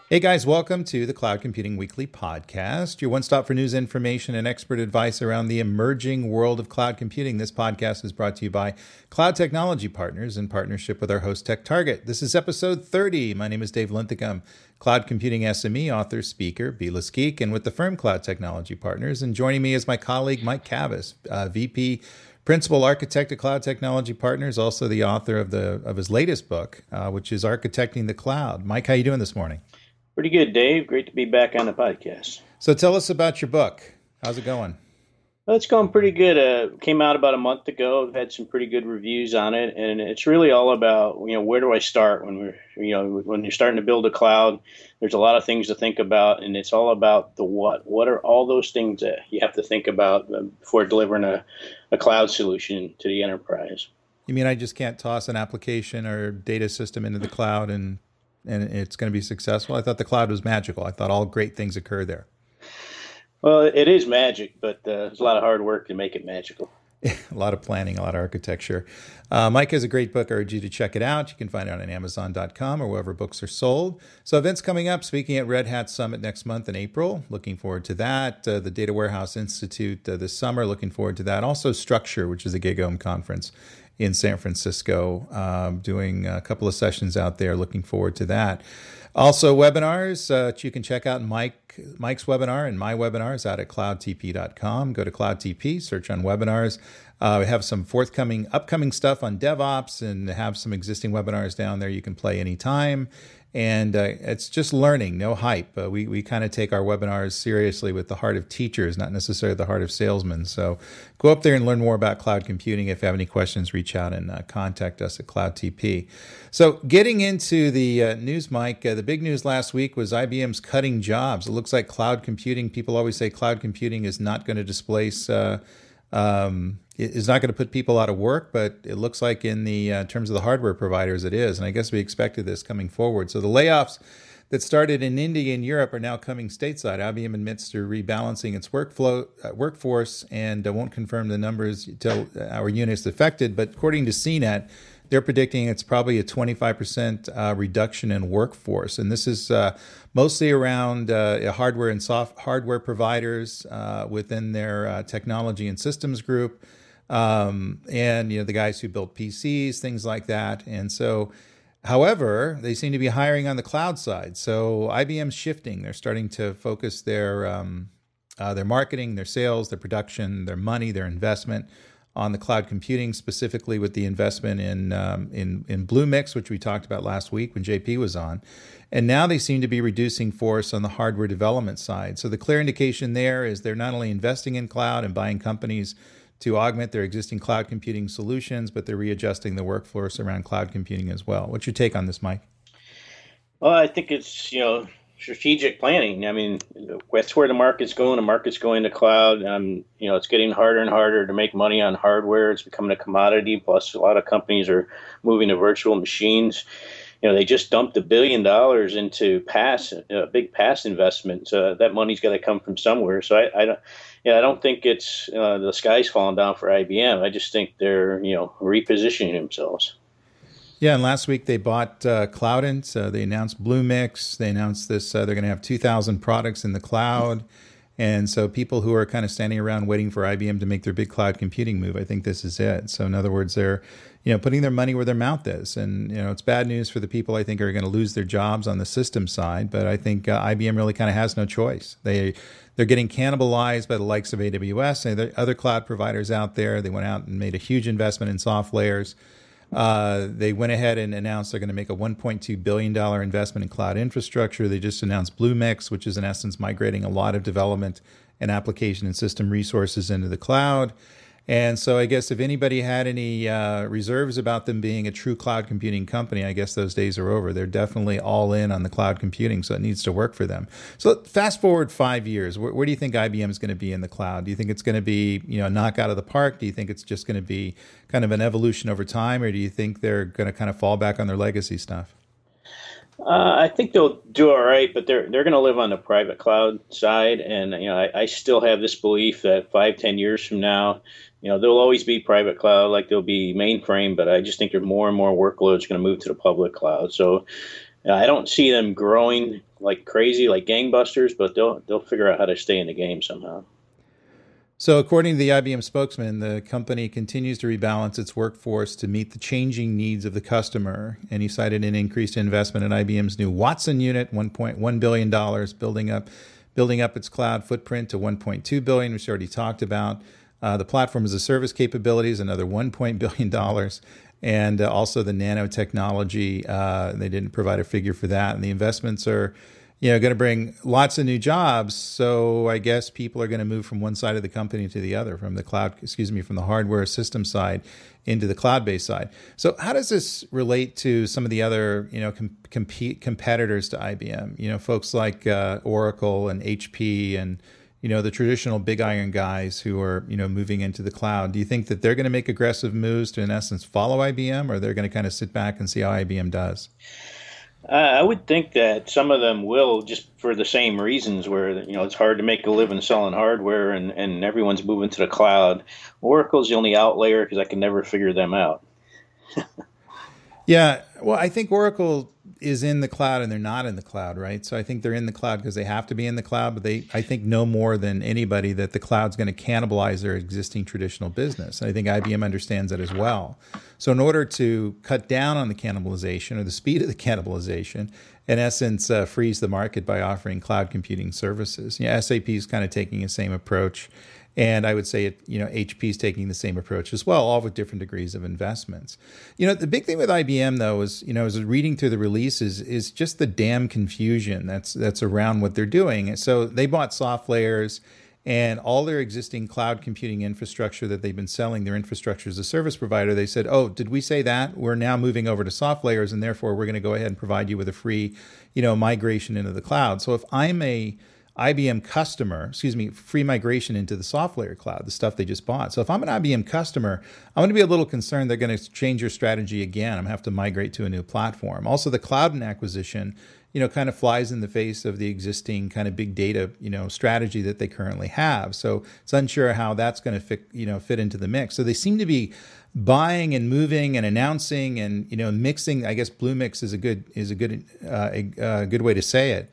Hey guys, welcome to the Cloud Computing Weekly podcast, your one stop for news, information, and expert advice around the emerging world of cloud computing. This podcast is brought to you by Cloud Technology Partners in partnership with our host TechTarget. This is episode 30. My name is Dave Linthicum, Cloud Computing SME, author, speaker, B-less geek, and with the firm Cloud Technology Partners. And joining me is my colleague Mike Cavas, VP, Principal Architect at Cloud Technology Partners, also the author of his latest book, which is Architecting the Cloud. Mike, how you doing this morning? Pretty good, Dave. Great to be back on the podcast. So tell us about your book. How's it going? Well, it's going pretty good. Came out about a month ago. I've had some pretty good reviews on it, and it's really all about, where do I start when when you're starting to build a cloud. There's a lot of things to think about, and it's all about the what. What are all those things that you have to think about before delivering a cloud solution to the enterprise? You mean I just can't toss an application or data system into the cloud and it's going to be successful? I thought the cloud was magical. I thought all great things occur there. Well, it is magic, but there's a lot of hard work to make it magical. A lot of planning, a lot of architecture. Mike has a great book. I urge you to check it out. You can find it on Amazon.com or wherever books are sold. So events coming up, speaking at Red Hat Summit next month in April. Looking forward to that. The Data Warehouse Institute this summer. Looking forward to that. Also Structure, which is a GigaOM conference in San Francisco, doing a couple of sessions out there. Looking forward to that. Also, webinars. You can check out Mike's webinar and my webinars out at cloudtp.com. Go to CloudTP, search on webinars. We have some upcoming stuff on DevOps and have some existing webinars down there you can play anytime. And it's just learning, no hype. We kind of take our webinars seriously with the heart of teachers, not necessarily the heart of salesmen. So go up there and learn more about cloud computing. If you have any questions, reach out and contact us at CloudTP. So getting into the news, Mike, the big news last week was IBM's cutting jobs. It looks like cloud computing, people always say cloud computing is not going to displace is not going to put people out of work, but it looks like in the terms of the hardware providers, it is. And I guess we expected this coming forward. So the layoffs that started in India and Europe are now coming stateside. IBM admits to rebalancing its workforce and won't confirm the numbers until our units affected. But according to CNET, they're predicting it's probably a 25% reduction in workforce. And this is mostly around hardware and hardware providers within their technology and systems group. And the guys who build PCs, things like that. And so, however, they seem to be hiring on the cloud side. So IBM's shifting. They're starting to focus their marketing, their sales, their production, their money, their investment on the cloud computing, specifically with the investment in Bluemix, which we talked about last week when JP was on. And now they seem to be reducing force on the hardware development side. So the clear indication there is they're not only investing in cloud and buying companies to augment their existing cloud computing solutions, but they're readjusting the workforce around cloud computing as well. What's your take on this, Mike? Well, I think it's, strategic planning. I mean, that's where the market's going. The market's going to cloud. It's getting harder and harder to make money on hardware. It's becoming a commodity. Plus, a lot of companies are moving to virtual machines. They just dumped $1 billion into big PaaS investment. So that money's got to come from somewhere. So I don't think it's the sky's falling down for IBM. I just think they're repositioning themselves. Yeah, and last week they bought Cloudant. They announced Bluemix. They announced this. They're going to have 2,000 products in the cloud. And so people who are kind of standing around waiting for IBM to make their big cloud computing move, I think this is it. So in other words, they're putting their money where their mouth is. And it's bad news for the people I think are going to lose their jobs on the system side. But I think IBM really kind of has no choice. They're getting cannibalized by the likes of AWS and other cloud providers out there. They went out and made a huge investment in SoftLayers. They went ahead and announced they're going to make a $1.2 billion investment in cloud infrastructure. They just announced Bluemix, which is in essence migrating a lot of development and application and system resources into the cloud. And so I guess if anybody had any reserves about them being a true cloud computing company, I guess those days are over. They're definitely all in on the cloud computing, so it needs to work for them. So fast forward 5 years, where do you think IBM is going to be in the cloud? Do you think it's going to be a knock out of the park? Do you think it's just going to be kind of an evolution over time, or do you think they're going to kind of fall back on their legacy stuff? I think they'll do all right, but they're going to live on the private cloud side, and I still have this belief that 5-10 years from now, there'll always be private cloud, like there'll be mainframe, but I just think there are more and more workloads going to move to the public cloud. So, I don't see them growing like crazy, like gangbusters, but they'll figure out how to stay in the game somehow. So, according to the IBM spokesman, the company continues to rebalance its workforce to meet the changing needs of the customer. And he cited an increased investment in IBM's new Watson unit, $1.1 billion, building up its cloud footprint to $1.2 billion, which we already talked about. The platform as a service capabilities, another $1 billion. And also the nanotechnology. They didn't provide a figure for that. And the investments are going to bring lots of new jobs. So I guess people are going to move from one side of the company to the other, from the hardware system side into the cloud-based side. So how does this relate to some of the other, competitors to IBM? Folks like Oracle and HP and, the traditional big iron guys who are, moving into the cloud. Do you think that they're going to make aggressive moves to, in essence, follow IBM, or they're going to kind of sit back and see how IBM does? I would think that some of them will, just for the same reasons, where it's hard to make a living selling hardware, and everyone's moving to the cloud. Oracle's the only outlier because I can never figure them out. Yeah, well, I think Oracle is in the cloud and they're not in the cloud, right? So I think they're in the cloud because they have to be in the cloud, but I think, know more than anybody that the cloud's going to cannibalize their existing traditional business. And I think IBM understands that as well. So in order to cut down on the cannibalization or the speed of the cannibalization, in essence, freeze the market by offering cloud computing services. SAP is kind of taking the same approach. And I would say HP is taking the same approach as well, all with different degrees of investments. The big thing with IBM, though, is, as reading through the releases, is just the damn confusion that's around what they're doing. So they bought SoftLayers, and all their existing cloud computing infrastructure that they've been selling, their infrastructure as a service provider, they said, oh, did we say that? We're now moving over to SoftLayers, and therefore we're going to go ahead and provide you with a free, migration into the cloud. So if I'm a IBM customer, free migration into the SoftLayer cloud, the stuff they just bought. So if I'm an IBM customer, I'm going to be a little concerned they're going to change your strategy again. I'm going to have to migrate to a new platform. Also, the Cloudin acquisition, kind of flies in the face of the existing kind of big data, strategy that they currently have. So it's unsure how that's going to fit into the mix. So they seem to be buying and moving and announcing and, mixing. I guess Blue Mix is a good way to say it.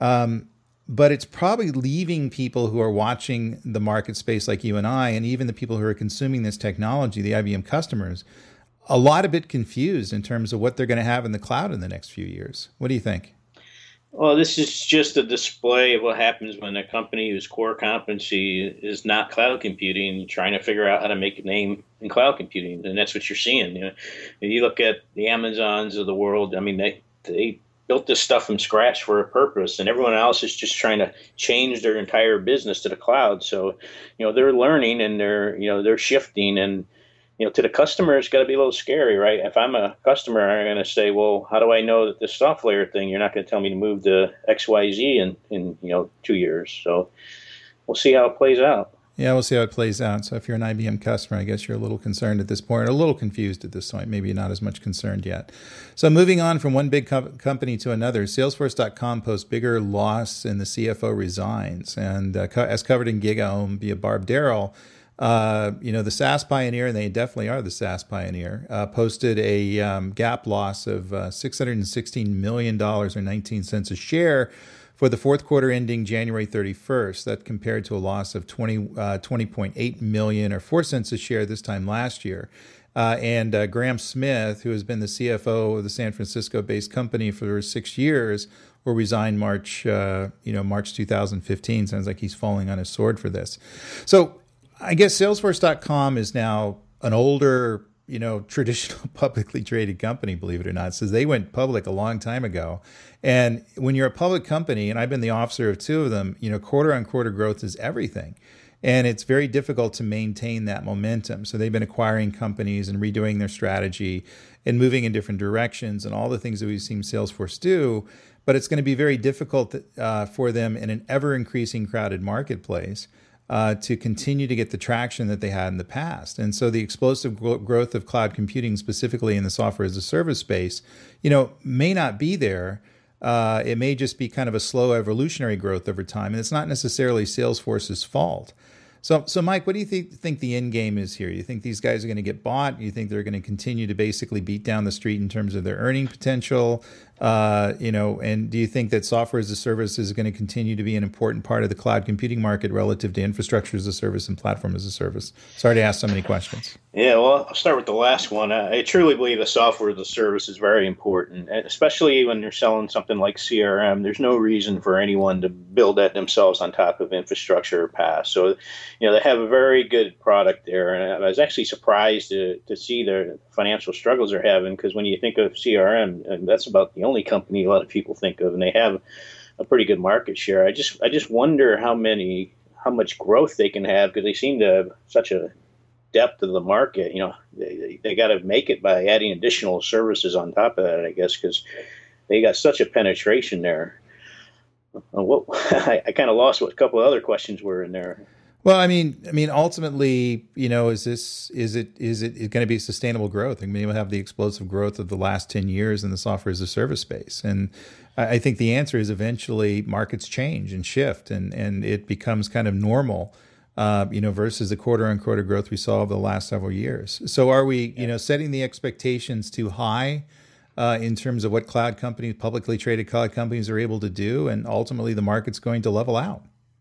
But it's probably leaving people who are watching the market space like you and I, and even the people who are consuming this technology, the IBM customers, a lot a bit confused in terms of what they're going to have in the cloud in the next few years. What do you think? Well, this is just a display of what happens when a company whose core competency is not cloud computing, trying to figure out how to make a name in cloud computing. And that's what you're seeing. If you look at the Amazons of the world, I mean, they built this stuff from scratch for a purpose, and everyone else is just trying to change their entire business to the cloud. So, they're learning and they're shifting, and to the customer, it's got to be a little scary, right? If I'm a customer, I'm going to say, well, how do I know that this SoftLayer thing, you're not going to tell me to move to XYZ in 2 years. So we'll see how it plays out. Yeah, we'll see how it plays out. So if you're an IBM customer, I guess you're a little concerned at this point, or a little confused at this point, maybe not as much concerned yet. So moving on from one big company to another, Salesforce.com posts bigger loss and the CFO resigns. And as covered in GigaOM via Barb Darrell, the SaaS pioneer, and they definitely are the SaaS pioneer, posted a GAAP loss of $616 million or 19 cents a share for the fourth quarter ending January 31st. That compared to a loss of $20.8 million or 4 cents a share this time last year. And Graham Smith, who has been the CFO of the San Francisco-based company for 6 years, will resign March 2015. Sounds like he's falling on his sword for this. So I guess Salesforce.com is now an older, traditional publicly traded company, believe it or not. So they went public a long time ago. And when you're a public company, and I've been the officer of two of them, quarter on quarter growth is everything. And it's very difficult to maintain that momentum. So they've been acquiring companies and redoing their strategy and moving in different directions and all the things that we've seen Salesforce do. But it's going to be very difficult for them in an ever-increasing crowded marketplace to continue to get the traction that they had in the past. And so the explosive growth of cloud computing, specifically in the software as a service space, may not be there. It may just be kind of a slow evolutionary growth over time. And it's not necessarily Salesforce's fault. So Mike, what do you think the end game is here? You think these guys are going to get bought? You think they're going to continue to basically beat down the street in terms of their earning potential? And do you think that software as a service is going to continue to be an important part of the cloud computing market relative to infrastructure as a service and platform as a service? Sorry to ask so many questions. Yeah, well, I'll start with the last one. I truly believe the software as a service is very important, and especially when you're selling something like CRM. There's no reason for anyone to build that themselves on top of infrastructure or PaaS. So, they have a very good product there, and I was actually surprised to see the financial struggles they're having, because when you think of CRM, and that's about the only company a lot of people think of, and they have a pretty good market share. I just wonder how much growth they can have, because they seem to have such a depth of the market. They got to make it by adding additional services on top of that, I guess, because they got such a penetration there. I kind of lost what a couple of other questions were in there. Well, I mean, ultimately, is it going to be sustainable growth? I mean, we'll have the explosive growth of the last 10 years in the software as a service space. And I think the answer is eventually markets change and shift, and it becomes kind of normal, versus the quarter-on-quarter growth we saw over the last several years. So are we, setting the expectations too high in terms of what cloud companies, publicly traded cloud companies are able to do, and ultimately the market's going to level out?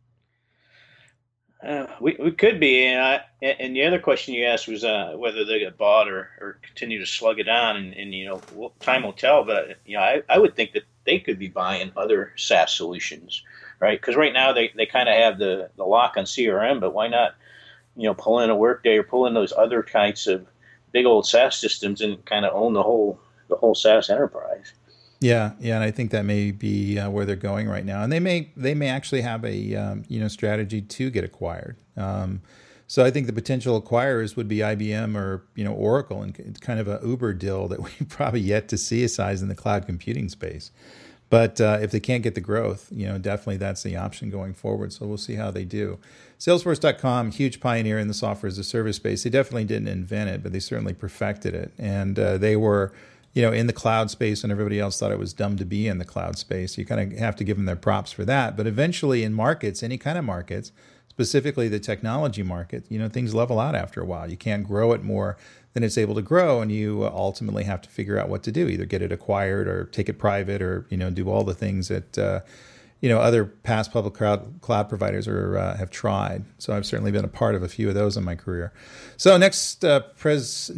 We could be, and the other question you asked was whether they get bought or continue to slug it on, and time will tell. But I would think that they could be buying other SaaS solutions, right? Because right now they kind of have the lock on CRM, but why not pull in a Workday or pull in those other kinds of big old SaaS systems and kind of own the whole SaaS enterprise? Yeah, and I think that may be where they're going right now, and they may actually have a strategy to get acquired. So I think the potential acquirers would be IBM or Oracle, and it's kind of an Uber deal that we probably yet to see a size in the cloud computing space. But if they can't get the growth, definitely that's the option going forward. So we'll see how they do. Salesforce.com, huge pioneer in the software as a service space. They definitely didn't invent it, but they certainly perfected it, and they were in the cloud space, and everybody else thought it was dumb to be in the cloud space. You kind of have to give them their props for that. But eventually in markets, any kind of markets, specifically the technology market, things level out after a while. You can't grow it more than it's able to grow, and you ultimately have to figure out what to do, either get it acquired or take it private, or, do all the things that, other past public cloud providers have tried. So I've certainly been a part of a few of those in my career. So next news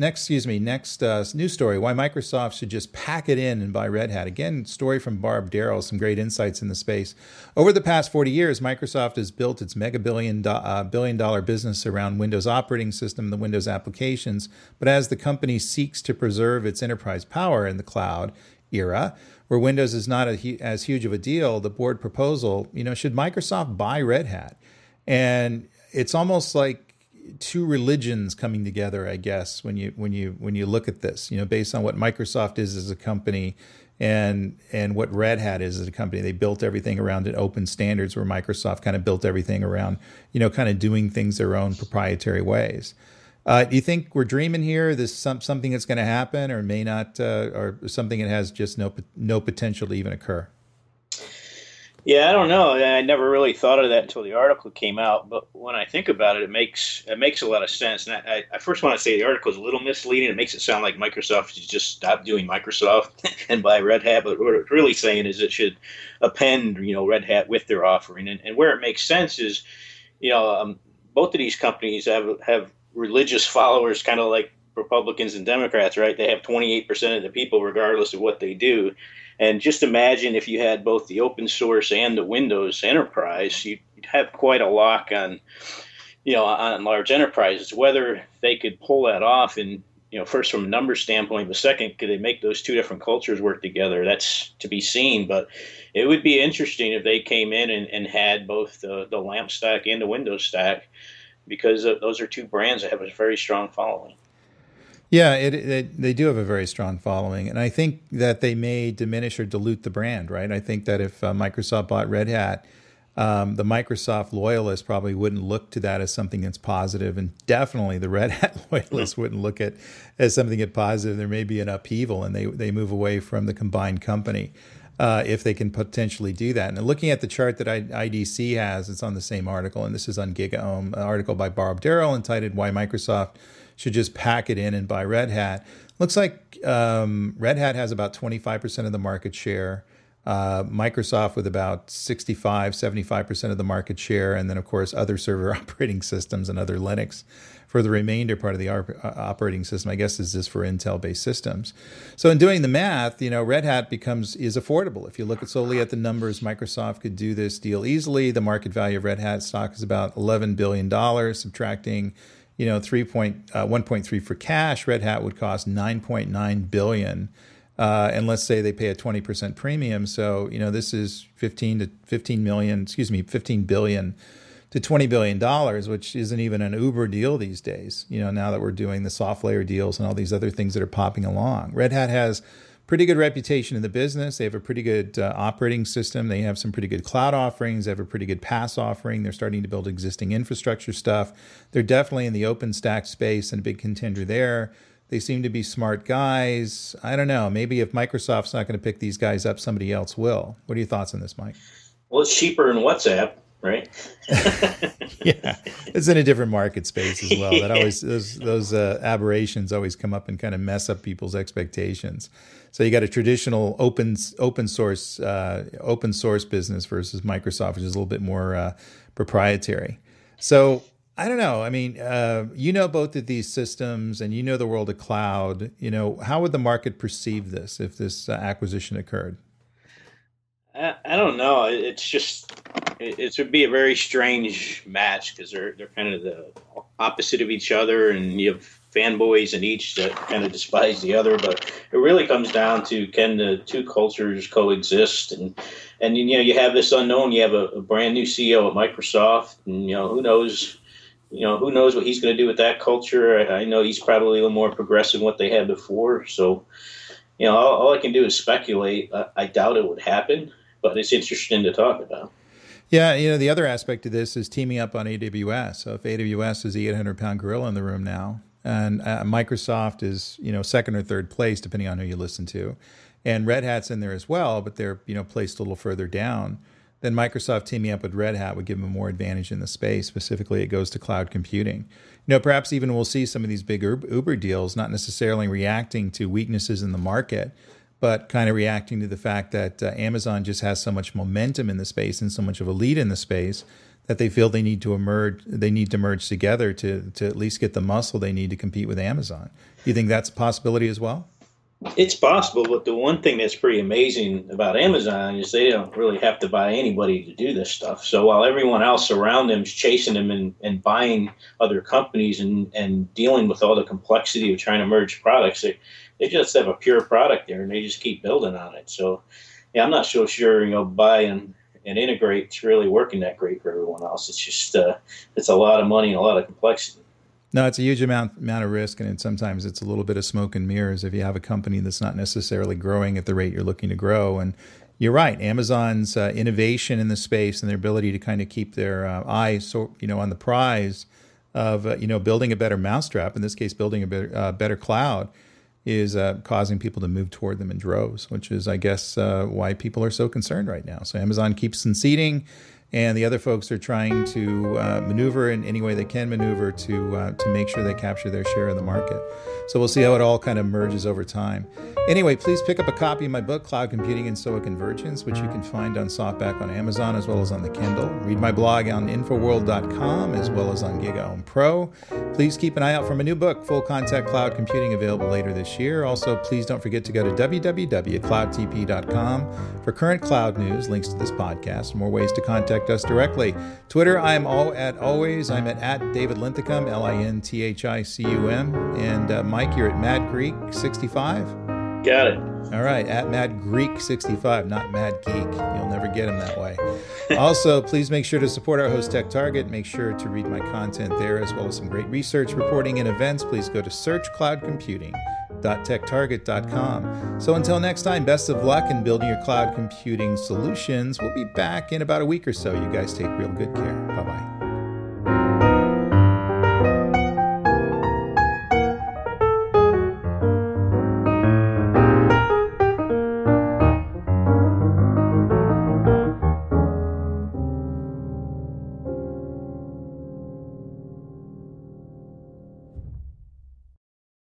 story: why Microsoft should just pack it in and buy Red Hat. Again, story from Barb Darrell, some great insights in the space. Over the past 40 years, Microsoft has built its mega billion-dollar business around Windows operating system and the Windows applications. But as the company seeks to preserve its enterprise power in the cloud era, where Windows is not as huge of a deal, the board proposal, should Microsoft buy Red Hat? And it's almost like two religions coming together, I guess, when you look at this, based on what Microsoft is as a company and what Red Hat is as a company. They built everything around an open standards, where Microsoft kind of built everything around, kind of doing things their own proprietary ways. Do you think we're dreaming here? This is something that's going to happen, or may not, or something that has just no potential to even occur? Yeah, I don't know. I never really thought of that until the article came out. But when I think about it, it makes a lot of sense. And I first want to say the article is a little misleading. It makes it sound like Microsoft should just stop doing Microsoft and buy Red Hat. But what it's really saying is it should append, Red Hat with their offering. And where it makes sense is, both of these companies have religious followers, kind of like Republicans and Democrats, right? They have 28% of the people, regardless of what they do. And just imagine if you had both the open source and the Windows enterprise, you'd have quite a lock on, on large enterprises. Whether they could pull that off, and first from a numbers standpoint, but second, could they make those two different cultures work together? That's to be seen. But it would be interesting if they came in and had both the LAMP stack and the Windows stack, because those are two brands that have a very strong following. Yeah, they do have a very strong following, and I think that they may diminish or dilute the brand, right? I think that if Microsoft bought Red Hat, the Microsoft loyalists probably wouldn't look to that as something that's positive, and definitely the Red Hat loyalists wouldn't look at as something that's positive. There may be an upheaval, and they move away from the combined company. if they can potentially do that. And looking at the chart that IDC has, it's on the same article, and this is on GigaOM, an article by Barb Darrell entitled "Why Microsoft Should Just Pack It In and Buy Red Hat." Looks like Red Hat has about 25% of the market share. Microsoft with about 75% of the market share, and then of course other server operating systems and other Linux for the remainder part of the operating system. I guess is for Intel-based systems. So in doing the math, Red Hat is affordable. If you look solely at the numbers, Microsoft could do this deal easily. The market value of Red Hat stock is about $11 billion, subtracting 1.3 for cash. Red Hat would cost $9.9 billion. And let's say they pay a 20% premium. So, this is $15 billion to $20 billion, which isn't even an Uber deal these days, now that we're doing the soft layer deals and all these other things that are popping along. Red Hat has pretty good reputation in the business. They have a pretty good operating system. They have some pretty good cloud offerings. They have a pretty good PaaS offering. They're starting to build existing infrastructure stuff. They're definitely in the OpenStack space and a big contender there. They seem to be smart guys. I don't know. Maybe if Microsoft's not going to pick these guys up, somebody else will. What are your thoughts on this, Mike? Well, it's cheaper than WhatsApp, right? Yeah, it's in a different market space as well. That always those aberrations always come up and kind of mess up people's expectations. So you got a traditional open source business versus Microsoft, which is a little bit more proprietary. So I don't know. I mean, both of these systems and the world of cloud. How would the market perceive this if this acquisition occurred? I don't know. It's just it would be a very strange match because they're kind of the opposite of each other, and you have fanboys in each that kind of despise the other. But it really comes down to, can the two cultures coexist? And you have this unknown. You have a brand new CEO at Microsoft, and who knows. Who knows what he's going to do with that culture. I know he's probably a little more progressive than what they had before. So, all I can do is speculate. I doubt it would happen, but it's interesting to talk about. Yeah, the other aspect of this is teaming up on AWS. So if AWS is the 800-pound gorilla in the room now, and Microsoft is, second or third place, depending on who you listen to, and Red Hat's in there as well, but they're, placed a little further down, then Microsoft teaming up with Red Hat would give them more advantage in the space. Specifically, it goes to cloud computing. Perhaps even we'll see some of these big Uber deals not necessarily reacting to weaknesses in the market, but kind of reacting to the fact that Amazon just has so much momentum in the space and so much of a lead in the space that they feel they need to merge together to at least get the muscle they need to compete with Amazon. You think that's a possibility as well? It's possible, but the one thing that's pretty amazing about Amazon is they don't really have to buy anybody to do this stuff. So while everyone else around them is chasing them and buying other companies and dealing with all the complexity of trying to merge products, they just have a pure product there, and they just keep building on it. So, yeah, I'm not so sure, buy and integrate is really working that great for everyone else. It's just it's a lot of money and a lot of complexity. No, it's a huge amount of risk, and sometimes it's a little bit of smoke and mirrors if you have a company that's not necessarily growing at the rate you're looking to grow. And you're right, Amazon's innovation in the space and their ability to kind of keep their eyes, on the prize of building a better mousetrap. In this case, building a better cloud is causing people to move toward them in droves, which is, I guess, why people are so concerned right now. So Amazon keeps conceding, and the other folks are trying to maneuver in any way they can maneuver to make sure they capture their share of the market. So we'll see how it all kind of merges over time. Anyway, please pick up a copy of my book, Cloud Computing and SOA Convergence, which you can find on softback on Amazon as well as on the Kindle. Read my blog on Infoworld.com as well as on GigaOM Pro. Please keep an eye out for my new book, Full Contact Cloud Computing, available later this year. Also, please don't forget to go to www.cloudtp.com for current cloud news, links to this podcast, and more ways to contact us directly. Twitter, I'm at David Linthicum, Linthicum. And Mike, you're at Mad Greek 65. Got it. All right, at Mad Greek 65, not Mad Geek. You'll never get him that way. Also, please make sure to support our host, Tech Target. Make sure to read my content there, as well as some great research, reporting, and events. Please go to searchcloudcomputing.techtarget.com. So until next time, best of luck in building your cloud computing solutions. We'll be back in about a week or so. You guys take real good care. Bye-bye.